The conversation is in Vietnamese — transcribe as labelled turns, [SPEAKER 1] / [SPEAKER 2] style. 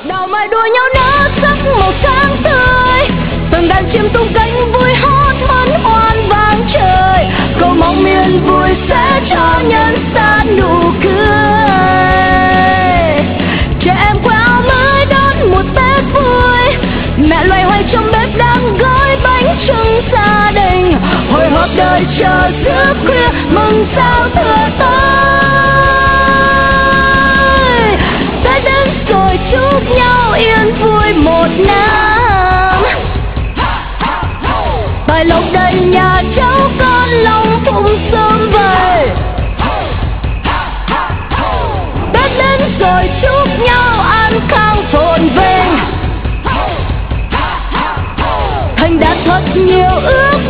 [SPEAKER 1] đào mai đua nhau nở sắc màu sáng tươi, từng đàn chim tung cánh vui hót hân hoan vang trời, cầu mong miền vui sẽ cho nhân gian nụ cười. Trẻ em khoe áo mới đón một Tết vui, mẹ loay hoay trong bếp đang gói bánh trưng gia đình, hồi hộp đợi chờ giữa khuya mừng sao thừa tới. Tết đến rồi chúc nhau yên vui một năm, tài lộc đầy nhà cháu con lòng phụng sớm về. Tết đến rồi chúc nhau an khang phồn vinh, thành đạt thật nhiều ước